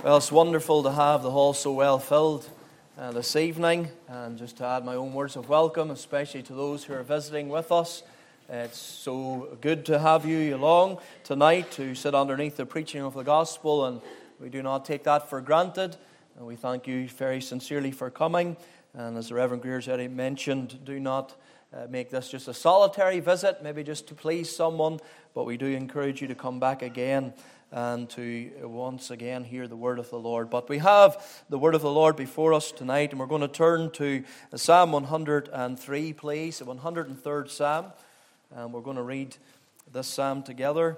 Well, it's wonderful to have the hall so well filled this evening, and just to add my own words of welcome, especially to those who are visiting with us. It's so good to have you along tonight to sit underneath the preaching of the gospel, and we do not take that for granted. And we thank you very sincerely for coming. And as the Reverend Greer's already mentioned, do not make this just a solitary visit, maybe just to please someone, but we do encourage you to come back again and to once again hear the word of the Lord. But we have the word of the Lord before us tonight, and we're going to turn to Psalm 103, please, the 103rd Psalm, and we're going to read this psalm together.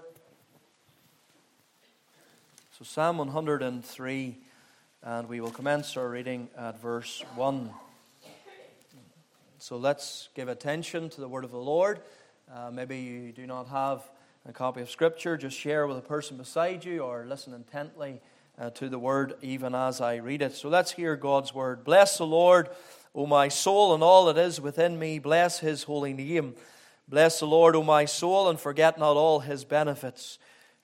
So Psalm 103, and we will commence our reading at verse 1. So let's give attention to the word of the Lord. Maybe you do not have a copy of Scripture, just share with a person beside you or listen intently to the word even as I read it. So let's hear God's word. Bless the Lord, O my soul, and all that is within me. Bless his holy name. Bless the Lord, O my soul, and forget not all his benefits,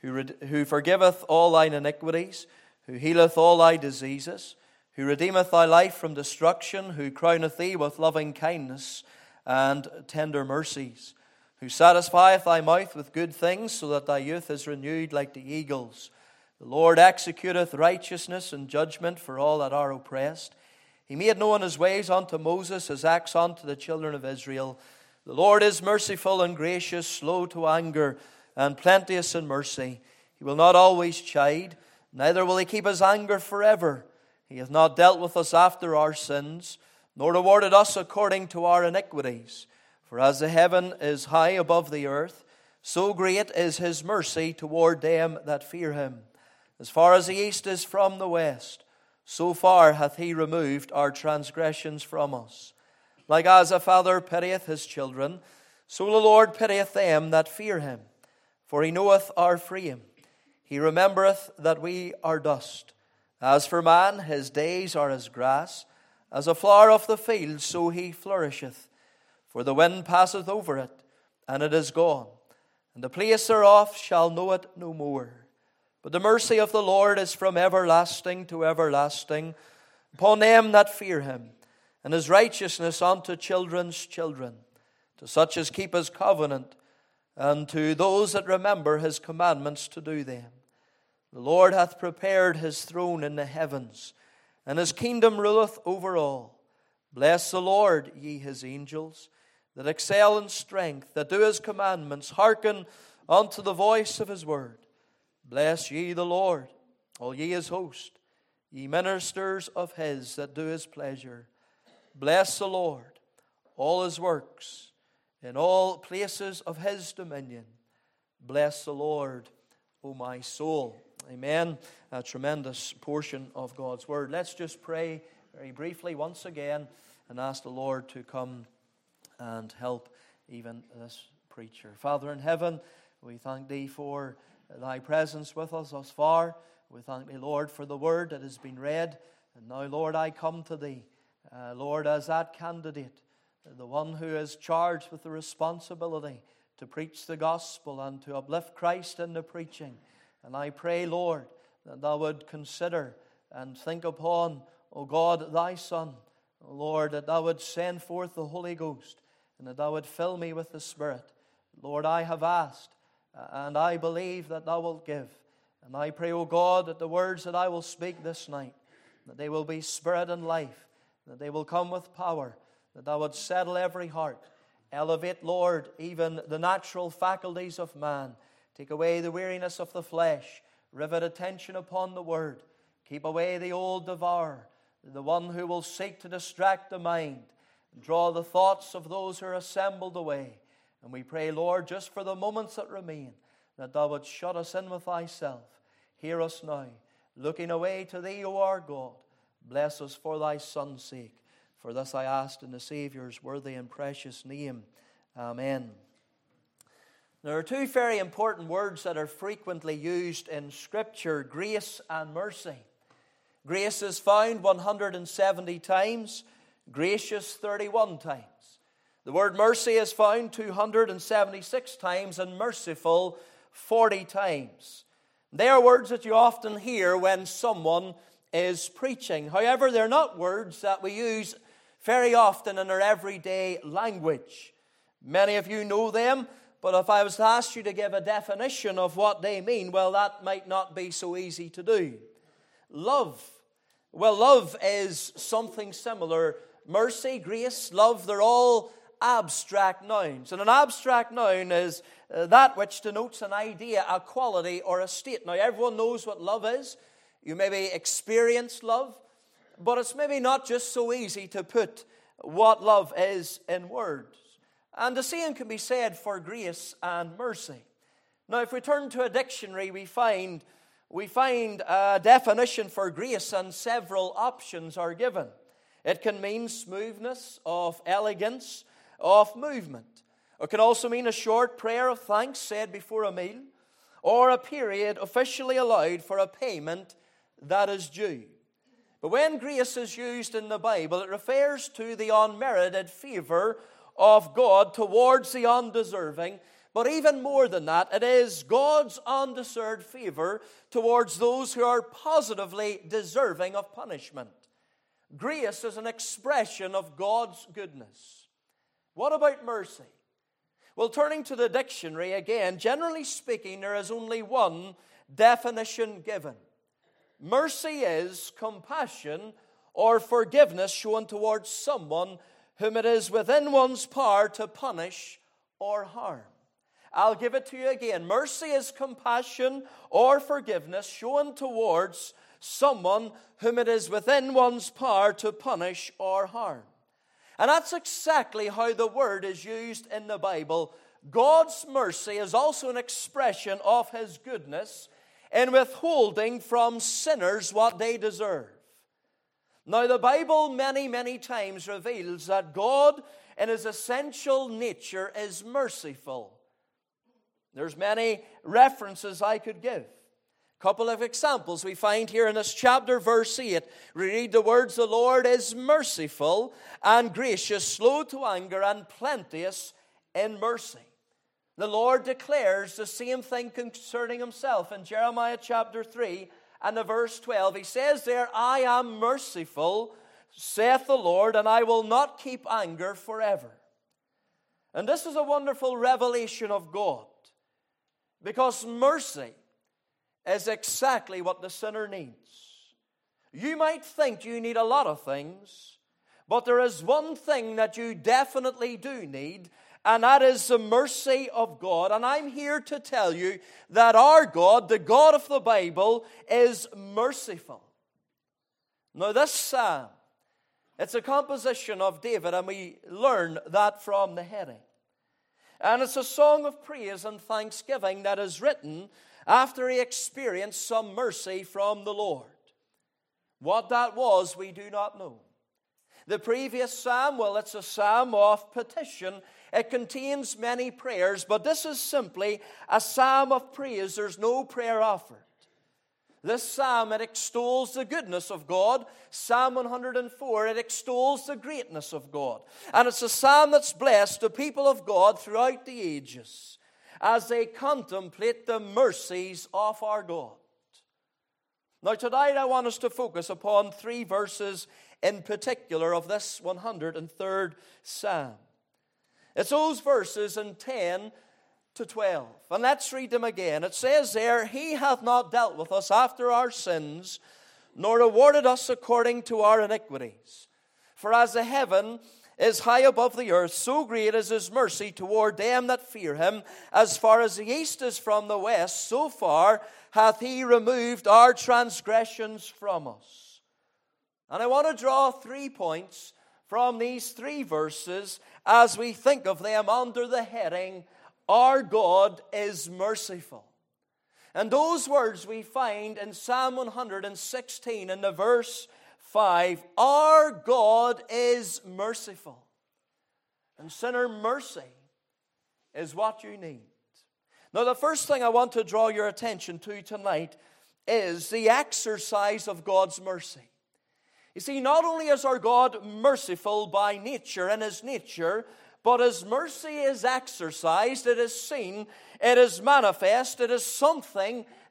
who forgiveth all thine iniquities, who healeth all thy diseases, who redeemeth thy life from destruction, who crowneth thee with loving kindness and tender mercies, who satisfieth thy mouth with good things, so that thy youth is renewed like the eagles. The Lord executeth righteousness and judgment for all that are oppressed. He made known his ways unto Moses, his acts unto the children of Israel. The Lord is merciful and gracious, slow to anger, and plenteous in mercy. He will not always chide, neither will he keep his anger forever. He hath not dealt with us after our sins, nor rewarded us according to our iniquities. For as the heaven is high above the earth, so great is his mercy toward them that fear him. As far as the east is from the west, so far hath he removed our transgressions from us. Like as a father pitieth his children, so the Lord pitieth them that fear him. For he knoweth our frame. He remembereth that we are dust. As for man, his days are as grass, as a flower of the field, so he flourisheth. For the wind passeth over it, and it is gone, and the place thereof shall know it no more. But the mercy of the Lord is from everlasting to everlasting upon them that fear him, and his righteousness unto children's children, to such as keep his covenant, and to those that remember his commandments to do them. The Lord hath prepared his throne in the heavens, and his kingdom ruleth over all. Bless the Lord, ye his angels, that excel in strength, that do his commandments, hearken unto the voice of his word. Bless ye the Lord, all ye his host, ye ministers of his that do his pleasure. Bless the Lord, all his works, in all places of his dominion. Bless the Lord, O my soul. Amen. A tremendous portion of God's word. Let's just pray very briefly once again and ask the Lord to come and help even this preacher. Father in heaven, we thank thee for thy presence with us thus far. We thank thee, Lord, for the word that has been read. And now, Lord, I come to thee, Lord, as that candidate, the one who is charged with the responsibility to preach the gospel and to uplift Christ in the preaching. And I pray, Lord, that thou would consider and think upon, O God, thy Son. Lord, that thou would send forth the Holy Ghost, and that thou would fill me with the Spirit. Lord, I have asked, and I believe that thou wilt give. And I pray, O God, that the words that I will speak this night, that they will be spirit and life, that they will come with power, that thou would settle every heart. Elevate, Lord, even the natural faculties of man. Take away the weariness of the flesh. Rivet attention upon the word. Keep away the old devourer, the one who will seek to distract the mind, and draw the thoughts of those who are assembled away. And we pray, Lord, just for the moments that remain, that thou would shut us in with thyself. Hear us now, looking away to thee, O our God. Bless us for thy Son's sake. For this I ask in the Saviour's worthy and precious name. Amen. There are two very important words that are frequently used in Scripture, grace and mercy. Grace is found 170 times, gracious 31 times. The word mercy is found 276 times and merciful 40 times. They are words that you often hear when someone is preaching. However, they're not words that we use very often in our everyday language. Many of you know them, but if I was to ask you to give a definition of what they mean, well, that might not be so easy to do. Love. Well, love is something similar. Mercy, grace, love, they're all abstract nouns. And an abstract noun is that which denotes an idea, a quality, or a state. Now, everyone knows what love is. You maybe experience love, but it's maybe not just so easy to put what love is in words. And the same can be said for grace and mercy. Now, if we turn to a dictionary, we find a definition for grace, and several options are given. It can mean smoothness, of elegance, of movement. It can also mean a short prayer of thanks said before a meal, or a period officially allowed for a payment that is due. But when grace is used in the Bible, it refers to the unmerited favor of God towards the undeserving. But even more than that, it is God's undeserved favor towards those who are positively deserving of punishment. Grace is an expression of God's goodness. What about mercy? Well, turning to the dictionary again, generally speaking, there is only one definition given. Mercy is compassion or forgiveness shown towards someone whom it is within one's power to punish or harm. I'll give it to you again. Mercy is compassion or forgiveness shown towards someone whom it is within one's power to punish or harm. And that's exactly how the word is used in the Bible. God's mercy is also an expression of His goodness in withholding from sinners what they deserve. Now, the Bible many, many times reveals that God, in His essential nature, is merciful. There's many references I could give. A couple of examples we find here in this chapter, verse 8. We read the words, "The Lord is merciful and gracious, slow to anger and plenteous in mercy." The Lord declares the same thing concerning Himself in Jeremiah chapter 3 and the verse 12. He says there, "I am merciful, saith the Lord, and I will not keep anger forever." And this is a wonderful revelation of God, because mercy is exactly what the sinner needs. You might think you need a lot of things, but there is one thing that you definitely do need, and that is the mercy of God. And I'm here to tell you that our God, the God of the Bible, is merciful. Now, this psalm, it's a composition of David, and we learn that from the heading. And it's a song of praise and thanksgiving that is written after he experienced some mercy from the Lord. What that was, we do not know. The previous psalm, well, it's a psalm of petition. It contains many prayers, but this is simply a psalm of praise. There's no prayer offered. This psalm, it extols the goodness of God. Psalm 104, it extols the greatness of God. And it's a psalm that's blessed the people of God throughout the ages as they contemplate the mercies of our God. Now, tonight I want us to focus upon 3 verses in particular of this 103rd Psalm. It's those verses in 10 to 12. And let's read them again. It says there, "He hath not dealt with us after our sins, nor rewarded us according to our iniquities. For as the heaven is high above the earth, so great is His mercy toward them that fear Him. As far as the east is from the west, so far hath He removed our transgressions from us." And I want to draw 3 points from these 3 verses as we think of them under the heading, "Our God is merciful." And those words we find in Psalm 116 in the verse 5. Our God is merciful. And sinner, mercy is what you need. Now, the first thing I want to draw your attention to tonight is the exercise of God's mercy. You see, not only is our God merciful by nature, in His nature, but His mercy is exercised, it is seen, it is manifest, it is something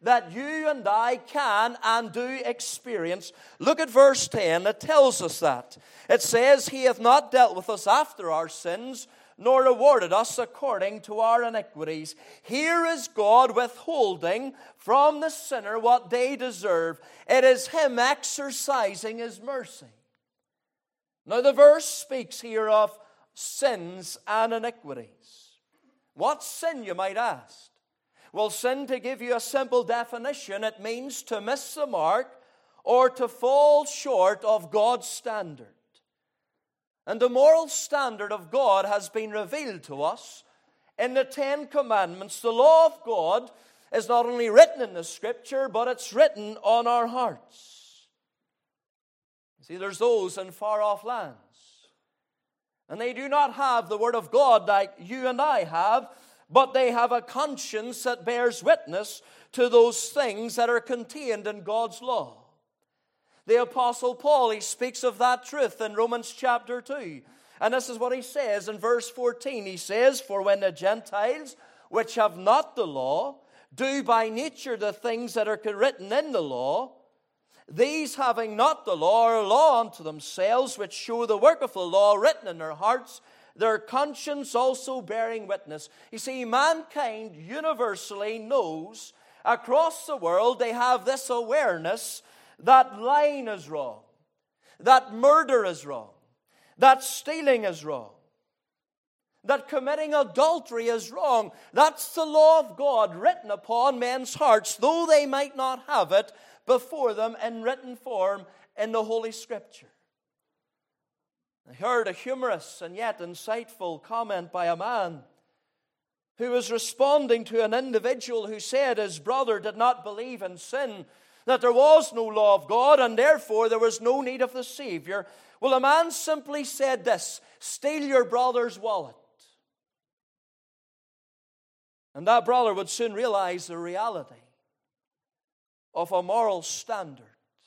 that you and I can and do experience. Look at verse 10. It tells us that. It says, He hath not dealt with us after our sins, nor rewarded us according to our iniquities. Here is God withholding from the sinner what they deserve. It is Him exercising His mercy. Now the verse speaks here of sins and iniquities. What sin, you might ask? Well, sin, to give you a simple definition, it means to miss the mark or to fall short of God's standard. And the moral standard of God has been revealed to us in the Ten Commandments. The law of God is not only written in the Scripture, but it's written on our hearts. See, there's those in far-off lands, and they do not have the Word of God like you and I have, but they have a conscience that bears witness to those things that are contained in God's law. The Apostle Paul, he speaks of that truth in Romans chapter 2. And this is what he says in verse 14. He says, For when the Gentiles, which have not the law, do by nature the things that are written in the law, these having not the law are a law unto themselves, which show the work of the law written in their hearts, their conscience also bearing witness. You see, mankind universally knows, across the world, they have this awareness that lying is wrong, that murder is wrong, that stealing is wrong, that committing adultery is wrong. That's the law of God written upon men's hearts, though they might not have it before them in written form in the Holy Scripture. I heard a humorous and yet insightful comment by a man who was responding to an individual who said his brother did not believe in sin, that there was no law of God, and therefore there was no need of the Savior. Well, the man simply said this: steal your brother's wallet. And that brother would soon realize the reality of a moral standard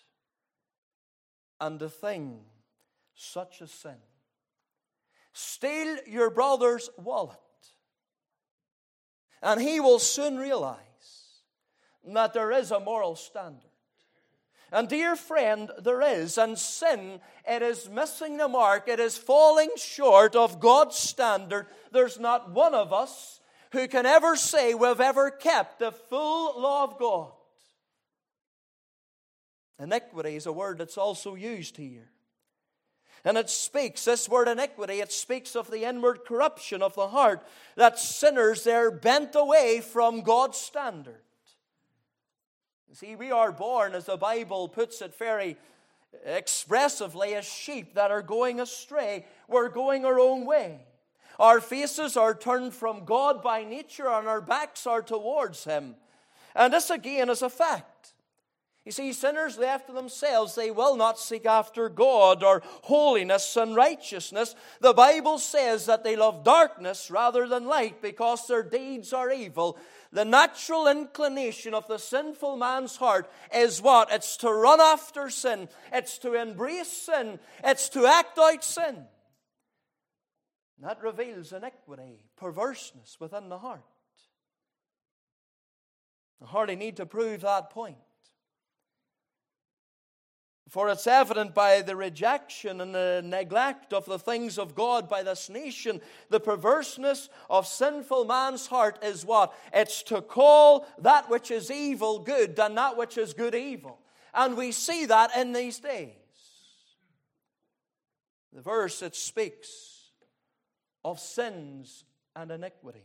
and a thing such as sin. Steal your brother's wallet, and he will soon realize that there is a moral standard. And dear friend, there is. And sin, it is missing the mark. It is falling short of God's standard. There's not one of us who can ever say we've ever kept the full law of God. Iniquity is a word that's also used here. And it speaks, this word iniquity, it speaks of the inward corruption of the heart, that sinners, they're bent away from God's standard. You see, we are born, as the Bible puts it very expressively, as sheep that are going astray. We're going our own way. Our faces are turned from God by nature, and our backs are towards Him. And this again is a fact. You see, sinners left to themselves, they will not seek after God or holiness and righteousness. The Bible says that they love darkness rather than light because their deeds are evil. The natural inclination of the sinful man's heart is what? It's to run after sin. It's to embrace sin. It's to act out sin. That reveals iniquity, perverseness within the heart. I hardly need to prove that point. For it's evident by the rejection and the neglect of the things of God by this nation, the perverseness of sinful man's heart is what? It's to call that which is evil good and that which is good evil. And we see that in these days. The verse, it speaks of sins and iniquities.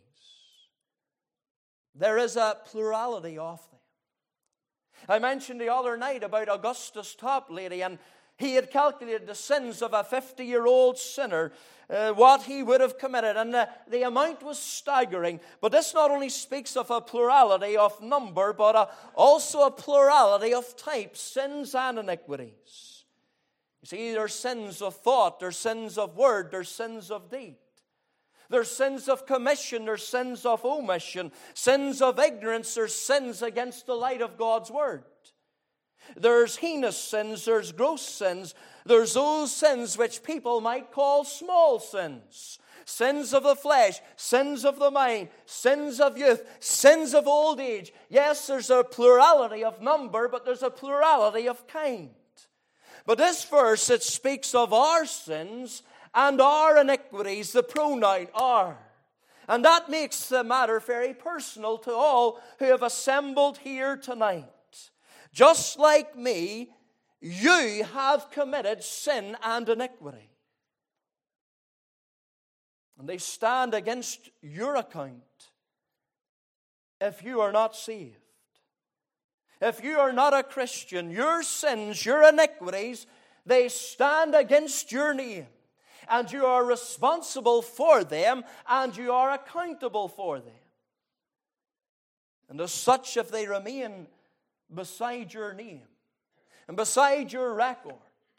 There is a plurality of them. I mentioned the other night about Augustus Toplady, and he had calculated the sins of a 50-year-old sinner, what he would have committed, and the amount was staggering. But this not only speaks of a plurality of number, but also a plurality of types, sins and iniquities. You see, there's sins of thought, there's sins of word, there's sins of deed. There's sins of commission, there's sins of omission, sins of ignorance, there's sins against the light of God's word. There's heinous sins, there's gross sins, there's those sins which people might call small sins. sins of the flesh, sins of the mind, sins of youth, sins of old age. Yes, there's a plurality of number, but there's a plurality of kind. But this verse, it speaks of our sins and our iniquities, the pronoun our. And that makes the matter very personal to all who have assembled here tonight. Just like me, you have committed sin and iniquity. And they stand against your account if you are not saved. If you are not a Christian, your sins, your iniquities, they stand against your name. And you are responsible for them, and you are accountable for them. And as such, if they remain beside your name and beside your record,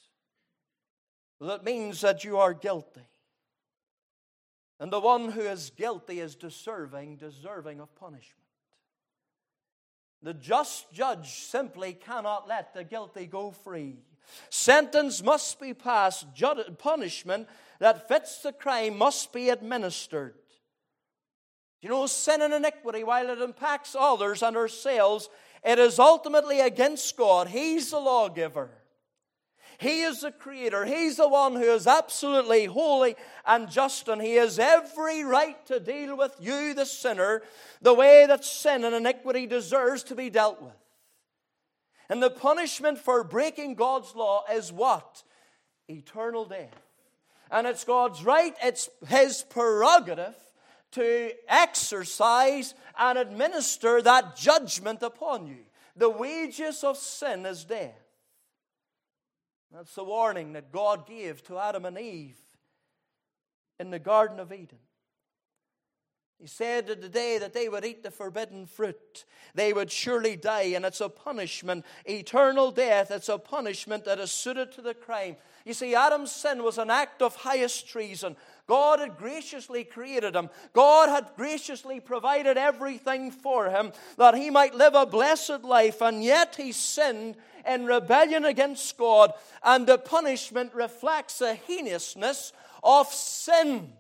that means that you are guilty. And the one who is guilty is deserving of punishment. The just judge simply cannot let the guilty go free. Sentence must be passed. Punishment that fits the crime must be administered. You know, sin and iniquity, while it impacts others and ourselves, it is ultimately against God. He's the lawgiver. He is the creator. He's the one who is absolutely holy and just, and He has every right to deal with you, the sinner, the way that sin and iniquity deserves to be dealt with. And the punishment for breaking God's law is what? Eternal death. And it's God's right, it's His prerogative to exercise and administer that judgment upon you. The wages of sin is death. That's the warning that God gave to Adam and Eve in the Garden of Eden. He said that the day that they would eat the forbidden fruit, they would surely die, and it's a punishment, eternal death. It's a punishment that is suited to the crime. You see, Adam's sin was an act of highest treason. God had graciously created him. God had graciously provided everything for him that he might live a blessed life, and yet he sinned in rebellion against God, and the punishment reflects the heinousness of sin.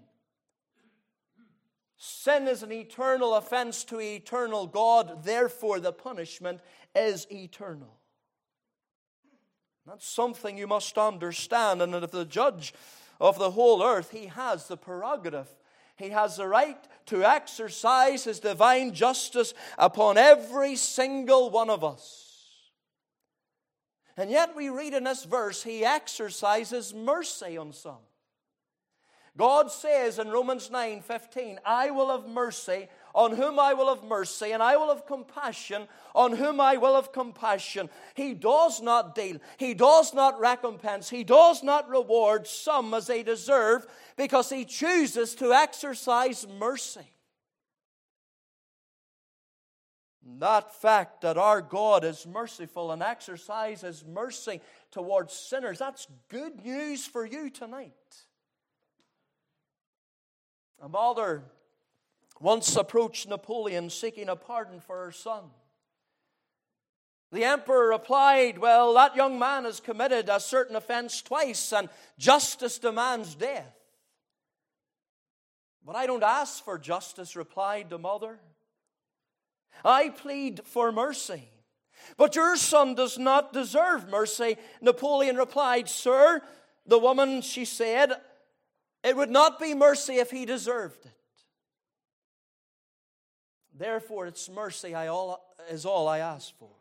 Sin is an eternal offense to eternal God, therefore the punishment is eternal. That's something you must understand, and that if the judge of the whole earth, He has the prerogative. He has the right to exercise His divine justice upon every single one of us. And yet we read in this verse, He exercises mercy on some. God says in Romans 9:15, I will have mercy on whom I will have mercy, and I will have compassion on whom I will have compassion. He does not deal. He does not recompense. He does not reward some as they deserve, because He chooses to exercise mercy. That fact that our God is merciful and exercises mercy towards sinners, that's good news for you tonight. A mother once approached Napoleon seeking a pardon for her son. The emperor replied, well, that young man has committed a certain offense twice, and justice demands death. But I don't ask for justice, replied the mother. I plead for mercy. But your son does not deserve mercy. Napoleon replied, sir, the woman, she said, it would not be mercy if he deserved it. Therefore, it's mercy is all I ask for.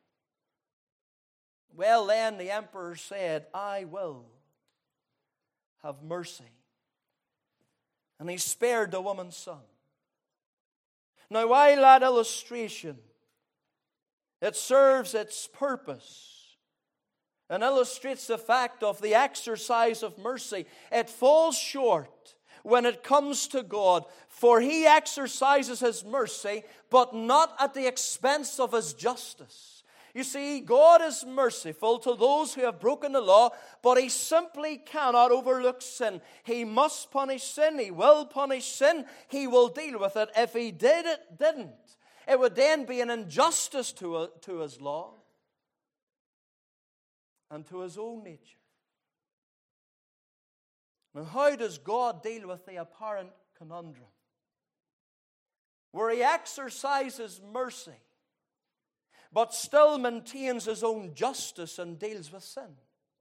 Well, then the emperor said, I will have mercy. And he spared the woman's son. Now, while that illustration, it serves its purpose and illustrates the fact of the exercise of mercy, it falls short when it comes to God, for He exercises His mercy, but not at the expense of His justice. You see, God is merciful to those who have broken the law, but He simply cannot overlook sin. He must punish sin. He will punish sin. He will deal with it. If He didn't, it would then be an injustice to His law and to His own nature. Now, how does God deal with the apparent conundrum where He exercises mercy but still maintains His own justice and deals with sin?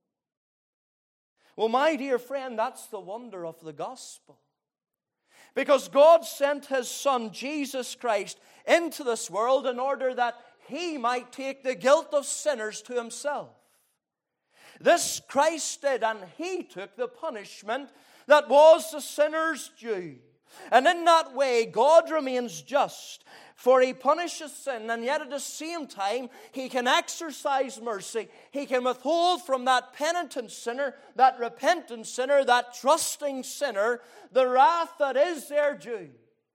Well, my dear friend, that's the wonder of the gospel. Because God sent His Son, Jesus Christ, into this world in order that He might take the guilt of sinners to Himself. This Christ did, and He took the punishment that was the sinner's due. And in that way, God remains just, for He punishes sin, and yet at the same time, He can exercise mercy. He can withhold from that penitent sinner, that repentant sinner, that trusting sinner, the wrath that is their due.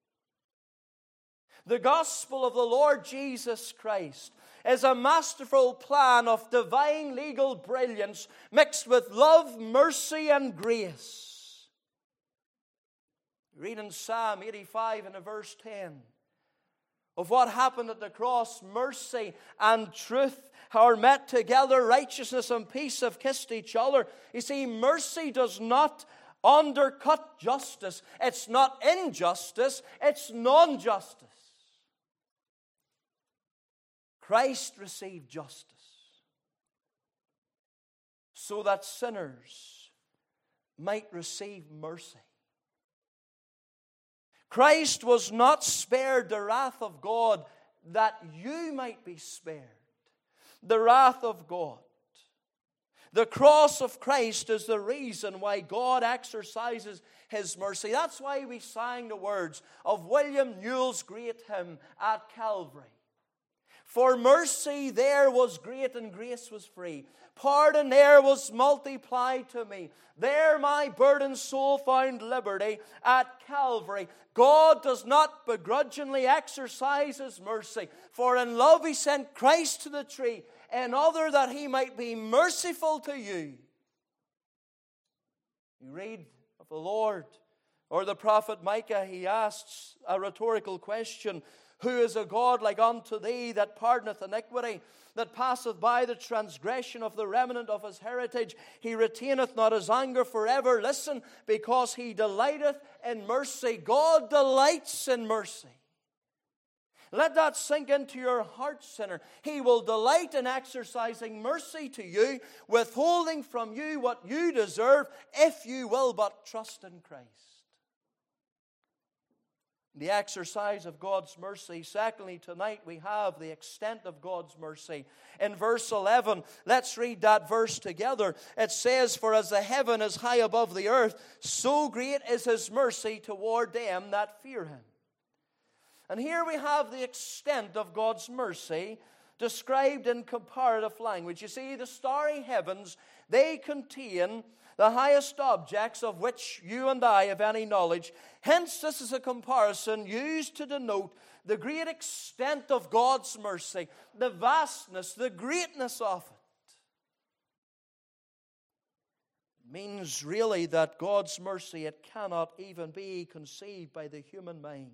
The gospel of the Lord Jesus Christ is a masterful plan of divine legal brilliance mixed with love, mercy, and grace. Read in Psalm 85 and verse 10 of what happened at the cross. Mercy and truth are met together. Righteousness and peace have kissed each other. You see, mercy does not undercut justice. It's not injustice. It's non-justice. Christ received justice so that sinners might receive mercy. Christ was not spared the wrath of God that you might be spared. The wrath of God. The cross of Christ is the reason why God exercises His mercy. That's why we sang the words of William Newell's great hymn, At Calvary. For mercy there was great and grace was free. Pardon there was multiplied to me. There my burdened soul found liberty at Calvary. God does not begrudgingly exercise His mercy. For in love He sent Christ to the tree, in order that He might be merciful to you. You read of the Lord or the prophet Micah. He asks a rhetorical question. Who is a God like unto thee, that pardoneth iniquity, that passeth by the transgression of the remnant of His heritage? He retaineth not His anger forever. Listen, because He delighteth in mercy. God delights in mercy. Let that sink into your heart, sinner. He will delight in exercising mercy to you, withholding from you what you deserve, if you will but trust in Christ. The exercise of God's mercy. Secondly, tonight we have the extent of God's mercy. In verse 11, let's read that verse together. It says, For as the heaven is high above the earth, so great is His mercy toward them that fear Him. And here we have the extent of God's mercy described in comparative language. You see, the starry heavens, they contain the highest objects of which you and I have any knowledge. Hence, this is a comparison used to denote the great extent of God's mercy, the vastness, the greatness of it. It means really that God's mercy, it cannot even be conceived by the human mind.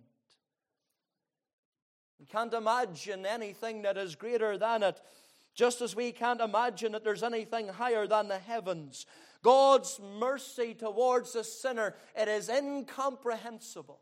We can't imagine anything that is greater than it, just as we can't imagine that there's anything higher than the heavens. God's mercy towards the sinner, it is incomprehensible.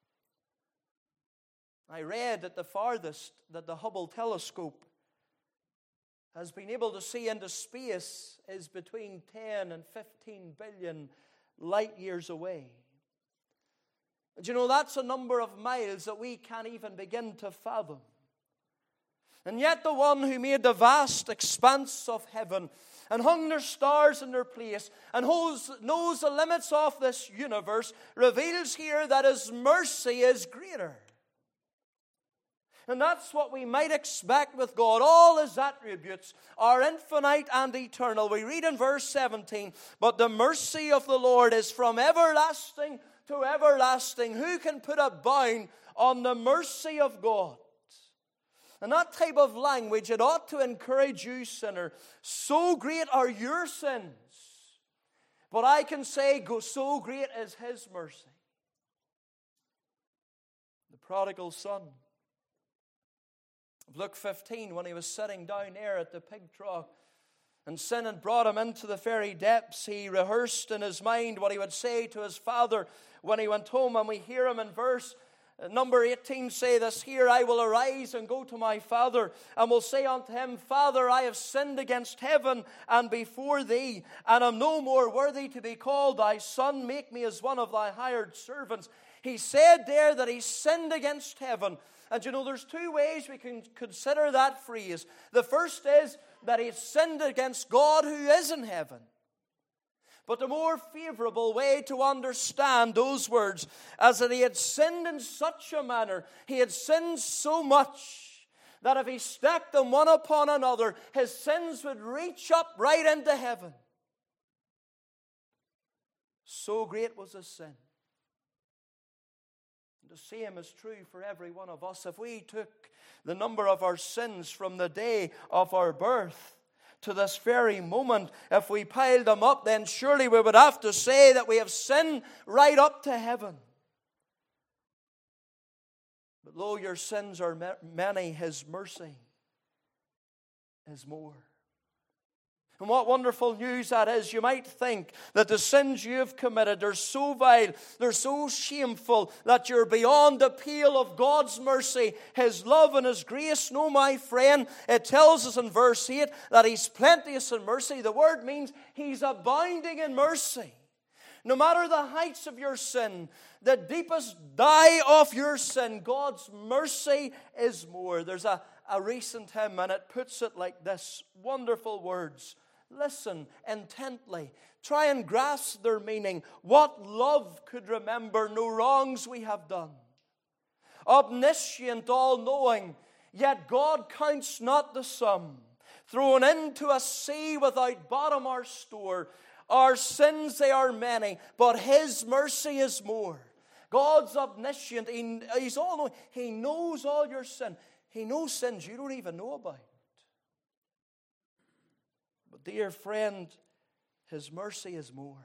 I read at the farthest that the Hubble telescope has been able to see into space is between 10 and 15 billion light years away. And you know, that's a number of miles that we can't even begin to fathom. And yet the one who made the vast expanse of heaven and hung their stars in their place and knows the limits of this universe reveals here that His mercy is greater. And that's what we might expect with God. All His attributes are infinite and eternal. We read in verse 17, But the mercy of the Lord is from everlasting to everlasting. Who can put a bound on the mercy of God? And that type of language, it ought to encourage you, sinner. So great are your sins. But I can say, so great is His mercy. The prodigal son of Luke 15, when he was sitting down there at the pig trough, and sin had brought him into the very depths, he rehearsed in his mind what he would say to his father when he went home. And we hear him in verse number 18 say this here, I will arise and go to my father, and will say unto him, Father, I have sinned against heaven and before thee, and am no more worthy to be called thy son. Make me as one of thy hired servants. He said there that he sinned against heaven. And you know, there's two ways we can consider that phrase. The first is that he sinned against God who is in heaven. But the more favorable way to understand those words is that he had sinned in such a manner, he had sinned so much, that if he stacked them one upon another, his sins would reach up right into heaven. So great was his sin. And the same is true for every one of us. If we took the number of our sins from the day of our birth to this very moment, if we piled them up, then surely we would have to say that we have sinned right up to heaven. But though your sins are many, his mercy is more. And what wonderful news that is. You might think that the sins you have committed are so vile, they're so shameful, that you're beyond the pale of God's mercy, His love and His grace. No, my friend, it tells us in verse 8 that He's plenteous in mercy. The word means He's abounding in mercy. No matter the heights of your sin, the deepest dye of your sin, God's mercy is more. There's a recent hymn, and it puts it like this. Wonderful words. Listen intently. Try and grasp their meaning. What love could remember no wrongs we have done? Omniscient, all-knowing, yet God counts not the sum. Thrown into a sea without bottom or store. Our sins, they are many, but His mercy is more. God's omniscient. He's all-knowing. He knows all your sin. He knows sins you don't even know about. But dear friend, His mercy is more.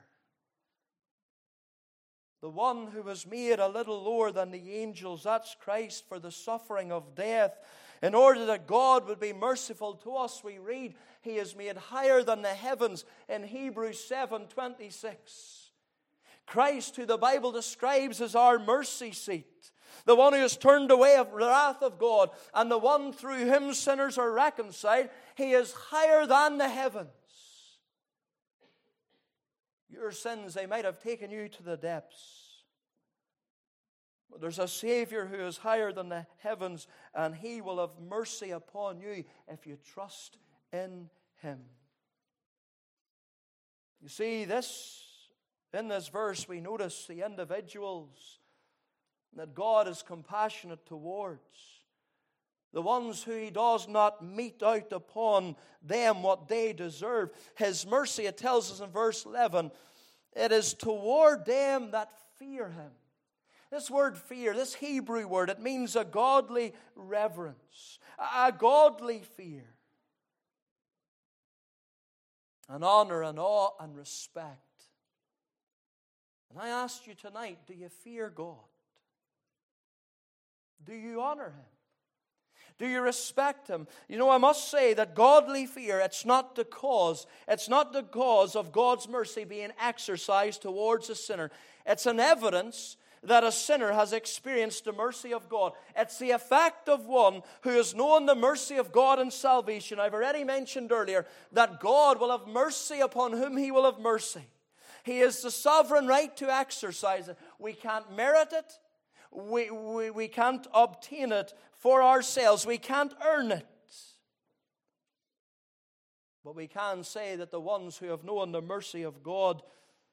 The one who was made a little lower than the angels, that's Christ, for the suffering of death. In order that God would be merciful to us, we read, He is made higher than the heavens in Hebrews 7:26. Christ, who the Bible describes as our mercy seat, the one who has turned away of the wrath of God, and the one through whom sinners are reconciled, He is higher than the heavens. Your sins, they might have taken you to the depths. But there's a Savior who is higher than the heavens, and He will have mercy upon you if you trust in Him. You see, in this verse we notice the individuals that God is compassionate towards. The ones who He does not mete out upon them what they deserve. His mercy, it tells us in verse 11, it is toward them that fear Him. This word fear, this Hebrew word, it means a godly reverence, a godly fear, an honor and awe and respect. And I ask you tonight, do you fear God? Do you honor Him? Do you respect Him? You know, I must say that godly fear, it's not the cause of God's mercy being exercised towards a sinner. It's an evidence that a sinner has experienced the mercy of God. It's the effect of one who has known the mercy of God in salvation. I've already mentioned earlier that God will have mercy upon whom He will have mercy. He has the sovereign right to exercise it. We can't merit it. We can't obtain it for ourselves. We can't earn it. But we can say that the ones who have known the mercy of God,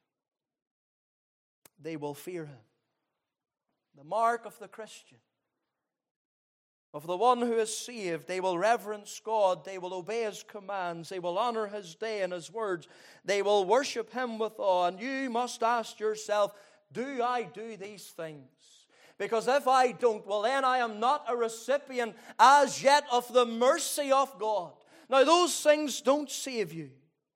they will fear Him. The mark of the Christian, of the one who is saved, they will reverence God, they will obey His commands, they will honor His day and His words, they will worship Him with awe. And you must ask yourself, do I do these things? Because if I don't, well then I am not a recipient as yet of the mercy of God. Now those things don't save you,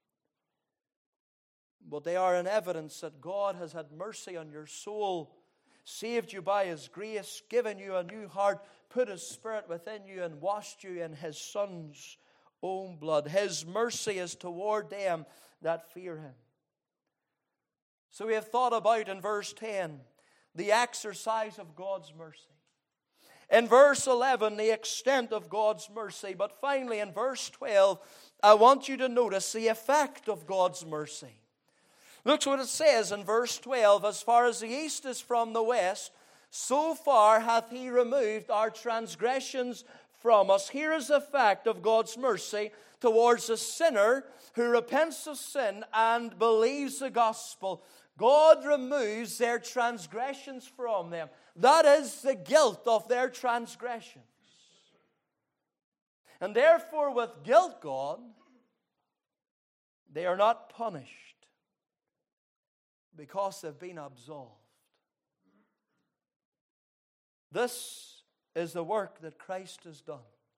but they are an evidence that God has had mercy on your soul, saved you by His grace, given you a new heart, put His Spirit within you, and washed you in His Son's own blood. His mercy is toward them that fear Him. So we have thought about in verse 10 the exercise of God's mercy. In verse 11, the extent of God's mercy. But finally, in verse 12, I want you to notice the effect of God's mercy. Look what it says in verse 12. As far as the east is from the west, so far hath He removed our transgressions from us. Here is the fact of God's mercy towards a sinner who repents of sin and believes the gospel. God removes their transgressions from them. That is the guilt of their transgressions. And therefore, with guilt gone, they are not punished because they've been absolved. This is the work that Christ has done.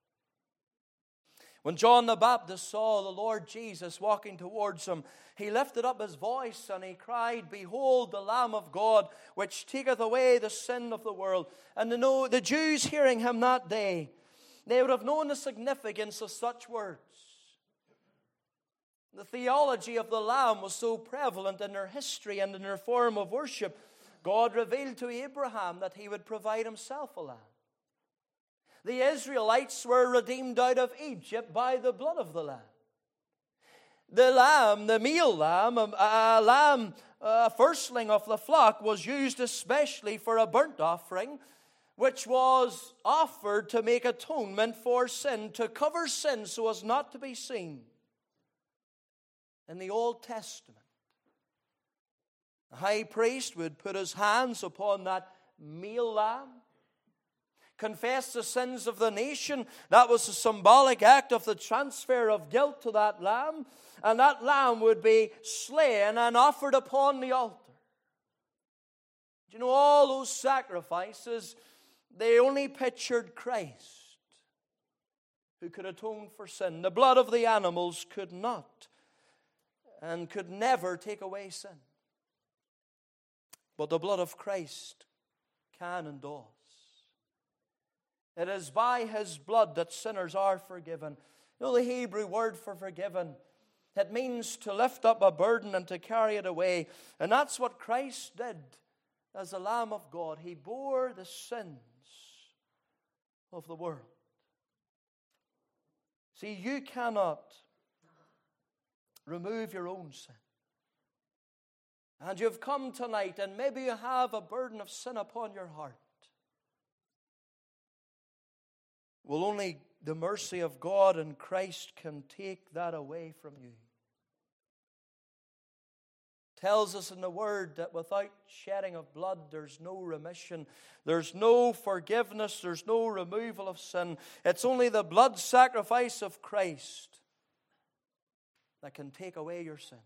When John the Baptist saw the Lord Jesus walking towards him, he lifted up his voice and he cried, "Behold the Lamb of God, which taketh away the sin of the world." And the Jews hearing him that day, they would have known the significance of such words. The theology of the Lamb was so prevalent in their history and in their form of worship. God revealed to Abraham that He would provide himself a lamb. The Israelites were redeemed out of Egypt by the blood of the lamb. The lamb, the male lamb, a firstling of the flock, was used especially for a burnt offering, which was offered to make atonement for sin, to cover sin so as not to be seen. In the Old Testament, the high priest would put his hands upon that male lamb, confess the sins of the nation. That was a symbolic act of the transfer of guilt to that lamb. And that lamb would be slain and offered upon the altar. Do you know, all those sacrifices, they only pictured Christ, who could atone for sin. The blood of the animals could not and could never take away sin. But the blood of Christ can and does. It is by His blood that sinners are forgiven. You know, the Hebrew word for forgiven, it means to lift up a burden and to carry it away. And that's what Christ did as the Lamb of God. He bore the sins of the world. See, you cannot remove your own sin. And you've come tonight and maybe you have a burden of sin upon your heart. Well, only the mercy of God and Christ can take that away from you. It tells us in the Word that without shedding of blood, there's no remission, there's no forgiveness, there's no removal of sin. It's only the blood sacrifice of Christ that can take away your sin.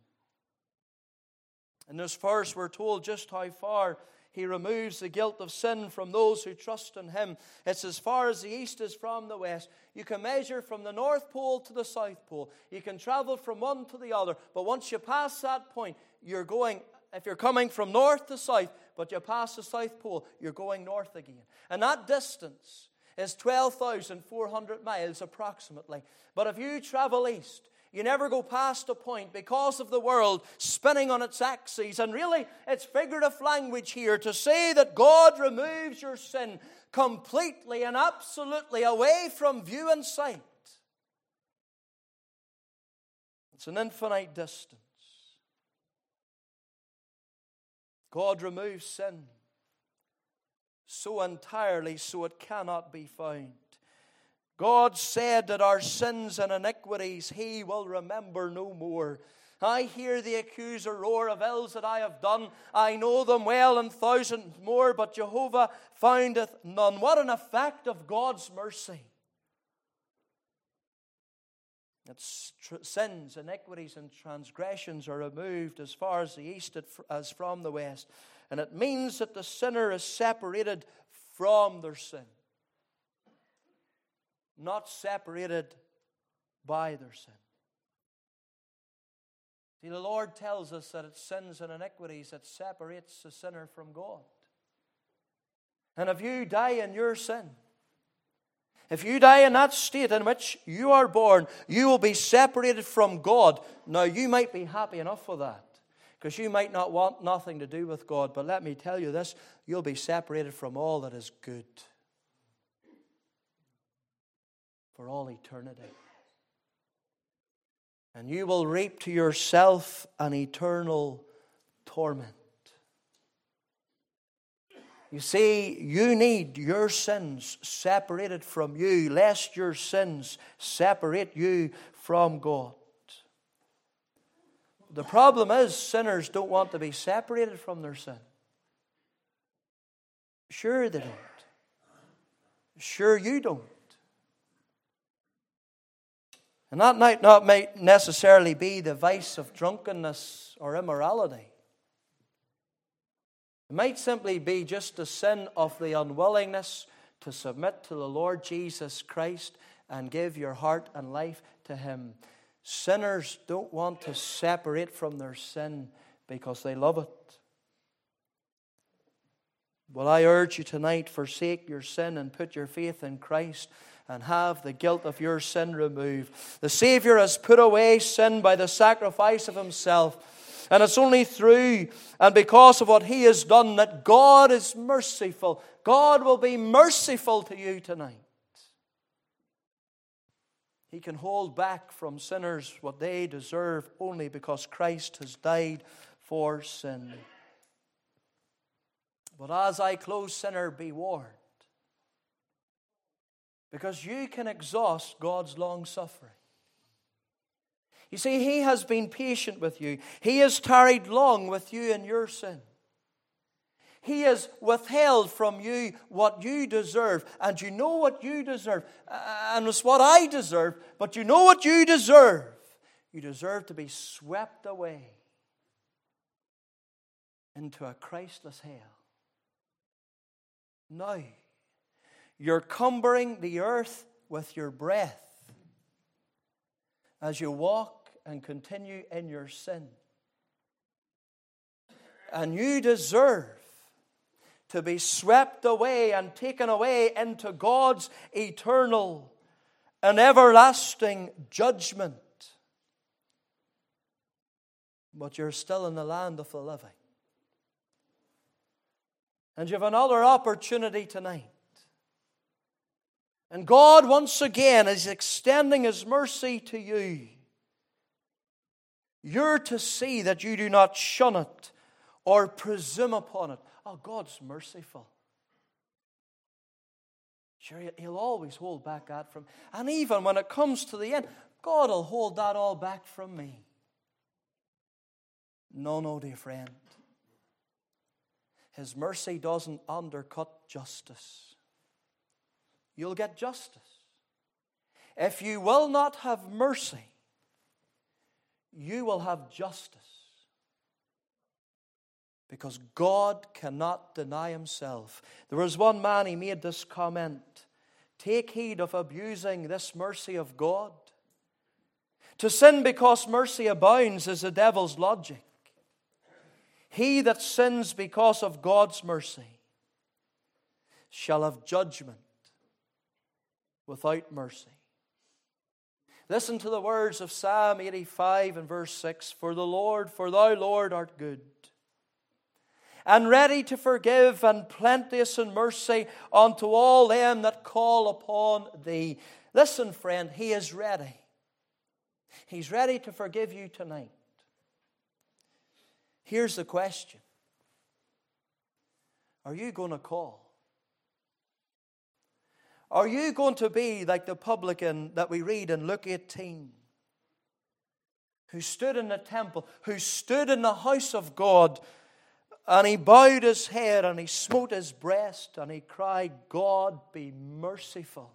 In this verse, we're told just how far He removes the guilt of sin from those who trust in Him. It's as far as the east is from the west. You can measure from the North Pole to the South Pole. You can travel from one to the other. But once you pass that point, you're going, if you're coming from north to south, but you pass the South Pole, you're going north again. And that distance is 12,400 miles approximately. But if you travel east, you never go past a point because of the world spinning on its axis. And really, it's figurative language here to say that God removes your sin completely and absolutely away from view and sight. It's an infinite distance. God removes sin so entirely so it cannot be found. God said that our sins and iniquities He will remember no more. I hear the accuser roar of ills that I have done. I know them well and thousands more, but Jehovah findeth none. What an effect of God's mercy. Its sins, iniquities, and transgressions are removed as far as the east as from the west. And it means that the sinner is separated from their sin, not separated by their sin. See, the Lord tells us that it's sins and iniquities that separates the sinner from God. And if you die in your sin, If you die in that state in which you are born, you will be separated from God. Now, you might be happy enough for that, because you might not want nothing to do with God. But let me tell you this, you'll be separated from all that is good for all eternity. And you will reap to yourself an eternal torment. You see, you need your sins separated from you, lest your sins separate you from God. The problem is, sinners don't want to be separated from their sin. Sure they don't. Sure you don't. And that might necessarily be the vice of drunkenness or immorality. It might simply be just the sin of the unwillingness to submit to the Lord Jesus Christ and give your heart and life to Him. Sinners don't want to separate from their sin because they love it. Well, I urge you tonight, forsake your sin and put your faith in Christ and have the guilt of your sin removed. The Savior has put away sin by the sacrifice of Himself. And it's only through and because of what He has done that God is merciful. God will be merciful to you tonight. He can hold back from sinners what they deserve only because Christ has died for sin. But as I close, sinner, be warned. Because you can exhaust God's long suffering. You see, He has been patient with you. He has tarried long with you in your sin. He has withheld from you what you deserve. And you know what you deserve. And it's what I deserve. But you know what you deserve. You deserve to be swept away into a Christless hell. Now, you're cumbering the earth with your breath as you walk and continue in your sin. And you deserve to be swept away and taken away into God's eternal and everlasting judgment. But you're still in the land of the living. And you have another opportunity tonight. And God once again is extending His mercy to you. You're to see that you do not shun it or presume upon it. Oh, God's merciful. Sure, He'll always hold back that from... And even when it comes to the end, God will hold that all back from me. No, dear friend. His mercy doesn't undercut justice. You'll get justice. If you will not have mercy, you will have justice. Because God cannot deny Himself. There was one man, he made this comment: take heed of abusing this mercy of God. To sin because mercy abounds is the devil's logic. He that sins because of God's mercy shall have judgment without mercy. Listen to the words of Psalm 85 and verse 6. For thou, Lord, art good, and ready to forgive, and plenteous in mercy unto all them that call upon thee. Listen, friend, He is ready. He's ready to forgive you tonight. Here's the question. Are you going to call? Are you going to be like the publican that we read in Luke 18, who stood in the temple, who stood in the house of God, and he bowed his head and he smote his breast and he cried, God, be merciful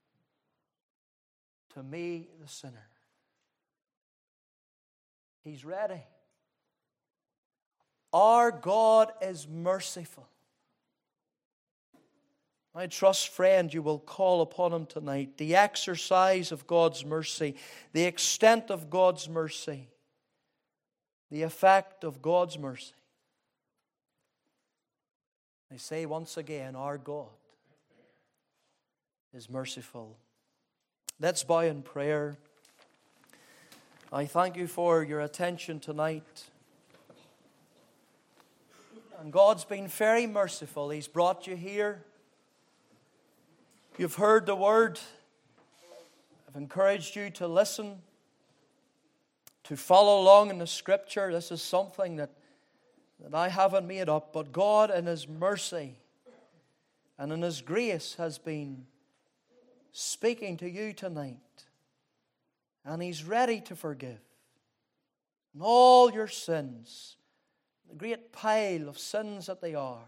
to me, the sinner? He's ready. Our God is merciful. I trust, friend, you will call upon Him tonight. The exercise of God's mercy, the extent of God's mercy, the effect of God's mercy. I say once again, our God is merciful. Let's bow in prayer. I thank you for your attention tonight. And God's been very merciful. He's brought you here. You've heard the word. I've encouraged you to listen, to follow along in the Scripture. This is something that I haven't made up, but God in His mercy and in His grace has been speaking to you tonight. And He's ready to forgive. And all your sins, the great pile of sins that they are,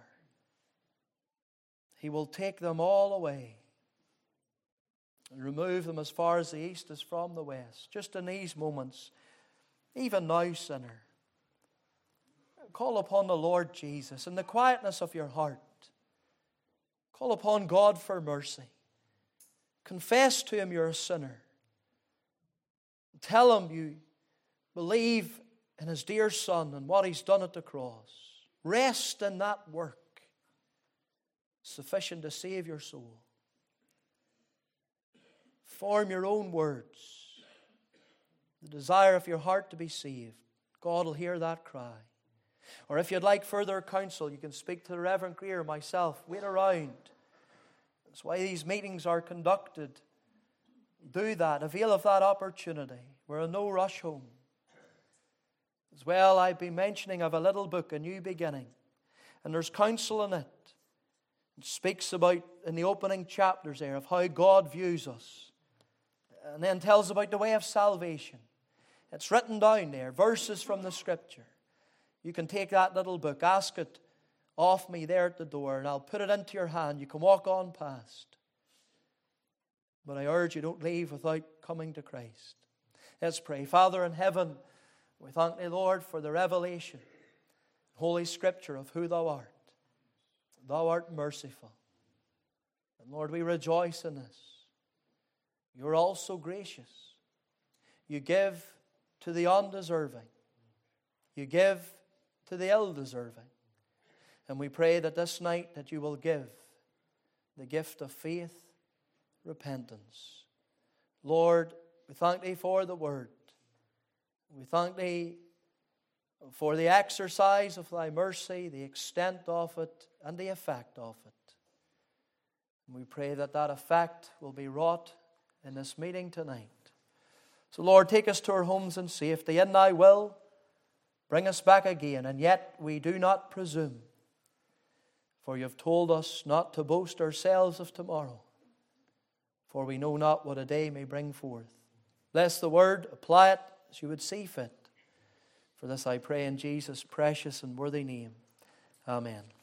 He will take them all away and remove them as far as the east is from the west. Just in these moments, even now, sinner, call upon the Lord Jesus in the quietness of your heart. Call upon God for mercy. Confess to Him you're a sinner. Tell Him you believe in His dear Son and what He's done at the cross. Rest in that work, sufficient to save your soul. Form your own words. The desire of your heart to be saved. God will hear that cry. Or if you'd like further counsel, you can speak to the Reverend Greer or myself. Wait around. That's why these meetings are conducted. Do that. Avail of that opportunity. We're in no rush home. As well, I've been mentioning of a little book, A New Beginning. And there's counsel in it. It speaks about, in the opening chapters there, of how God views us. And then tells about the way of salvation. It's written down there, verses from the Scripture. You can take that little book, ask it off me there at the door, and I'll put it into your hand. You can walk on past. But I urge you, don't leave without coming to Christ. Let's pray. Father in heaven, we thank Thee, Lord, for the revelation, Holy Scripture of who Thou art. Thou art merciful. And Lord, we rejoice in this. You're also gracious. You give to the undeserving. You give to the ill-deserving. And we pray that this night that You will give the gift of faith, repentance. Lord, we thank Thee for the Word. We thank Thee for the exercise of Thy mercy, the extent of it, and the effect of it. And we pray that that effect will be wrought in this meeting tonight. So Lord, take us to our homes in safety, and Thy will bring us back again. And yet we do not presume, for You have told us not to boast ourselves of tomorrow, for we know not what a day may bring forth. Bless the word, apply it as You would see fit. For this I pray in Jesus' precious and worthy name. Amen.